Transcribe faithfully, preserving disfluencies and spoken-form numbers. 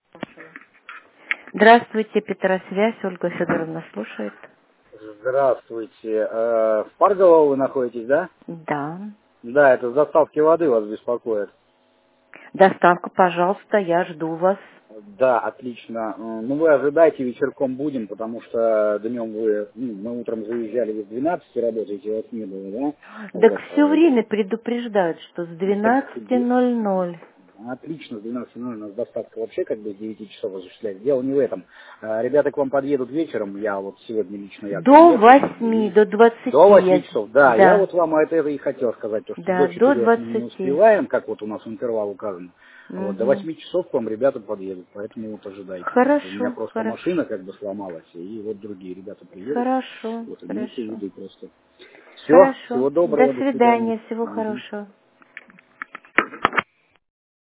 Здравствуйте, Петросвязь, Ольга Федоровна слушает. Здравствуйте. Э, В Парголово вы находитесь, да? Да. Да, это с доставки воды вас беспокоит. Доставка, пожалуйста, я жду вас. Да, отлично. Э, Ну, вы ожидайте, вечерком будем, потому что днем вы, ну, мы утром заезжали, вы с двенадцати работаете, вас не было, да? Так Вот. все э, время предупреждают, что с Так, двенадцати ноль ноль. отлично, с двенадцати ноль ноль у нас доставка вообще как бы с девяти часов осуществляется. Дело не в этом. Э, Ребята к вам подъедут вечером, я вот сегодня лично я До приеду. восьми, И до До двадцати. восьми Я... часов, да. Я Да, вот вам это, это и хотел сказать, то, что до да, до четырех мы не двадцати. успеваем, как вот у нас интервал указан. Вот, до Угу. восьми часов к вам ребята подъедут, поэтому вот ожидайте. У меня Хорошо, просто хорошо. машина как бы сломалась, и вот другие ребята приедут. Хорошо, Вот, имейте в хорошо. виду просто. Все, Хорошо. всего До доброго, до свидания. свидания, всего Мгм. хорошего.